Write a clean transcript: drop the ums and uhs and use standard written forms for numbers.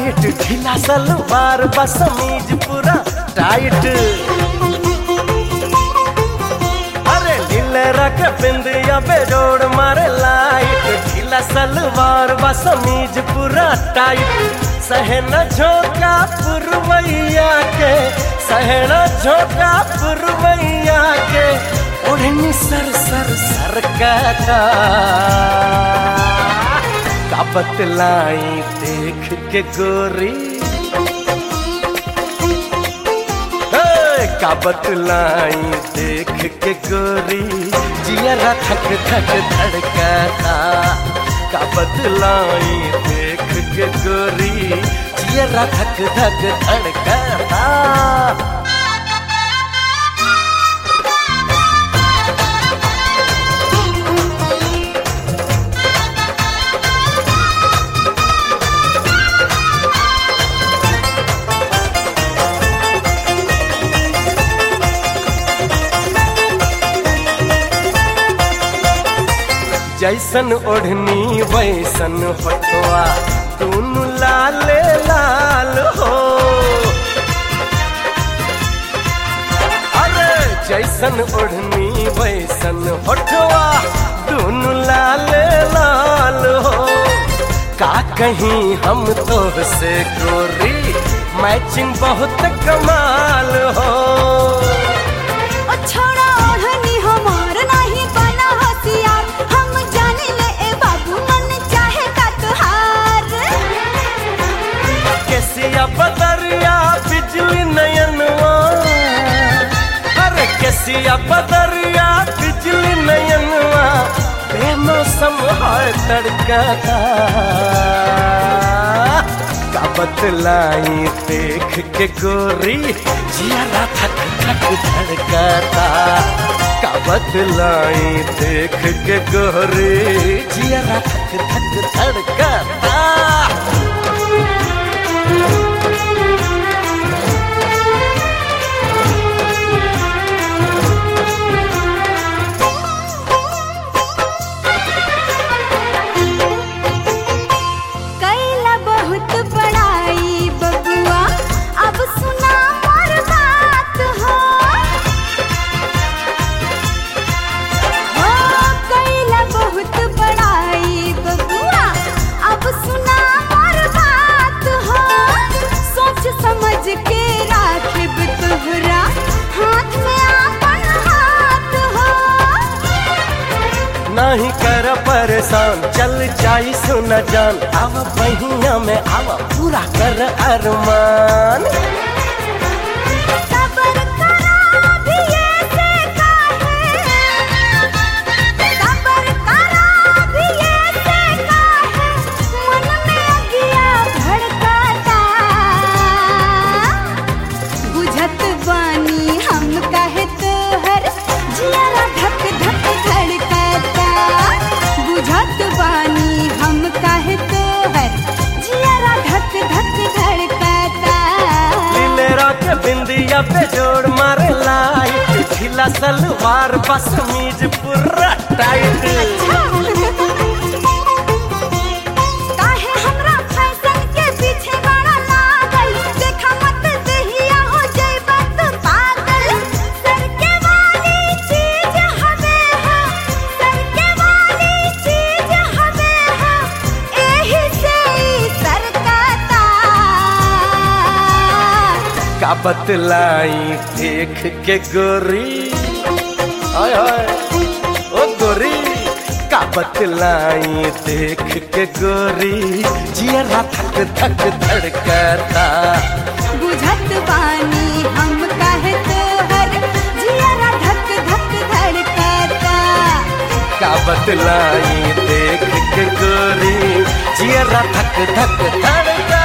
Light, ढीला सलवार बस समीज पूरा टाइट। अरे नीले रख बिंदिया बेजोड़ मारे लाइट, ढीला सलवार बस समीज पूरा टाइट। सहना झोंका पुरवैया के, सहना झोंका पुरवैया के, ओढ़नी सर सर सर का बतलाई देख के गोरी, का बतलाई देख के गोरी, जियरा थक थक धड़कता। का बतलाई देख के गोरी, जियरा थक थक धड़कता। जैसन ओढ़नी वैसन होठवा, दोनों लाले लाल हो। अरे जैसन ओढ़नी वैसन होठवा, दोनों लाले लाल हो। का कहीं हम तो से गोरी, मैचिंग बहुत कमाल हो। छोड़ा ओढ़नी हमार नहीं बना होशियार, हम जाने ले ए बाबू मन चाहे का तुहार। कैसिया बदरिया बिजली नयनवा, अरे कैसिया बदरिया बिजली नयनवा, बेमौसम है तड़कता। का बतलाई देख के गोरी, जियरा थक थक धड़कता। का बतलाई देख के गोरी, जियरा थक थक धड़कता। नहीं कर परेशान, चल जाई सुना जान, आव बहिया में आव पूरा कर अरमान। सबर करा भी ऐसे काहे, सबर करा भी ऐसे काहे, मन में अगिया भड़काता। बुझत बानी हम काहे तोहर, जियरा धक धक धड़काता। बुझत बानी हम काहे तोहर, जियरा धक धक धड़काता। नीले रख बिंदिया पे जोड़ मारे लाइट, ढीला सलवार बस समीज पूरा टाइट। काहे हमरा फैशन के पीछे बड़ा लागल, देखा मत दहिया हो जाइबा तू पागल। सर के वाली चीज हवे हो, सर के वाली चीज हवे हो, एही से ई सरकता। का बतलाई देख के गोरी, आय आय ओ गोरी, का बतलाई देख के गोरी, जियरा थक थक धड़कता। बुझत बानी हम काहे तोहर, जियरा धक धक धड़कता। का बतलाई देख के गोरी, जियरा धक धक धड़कता।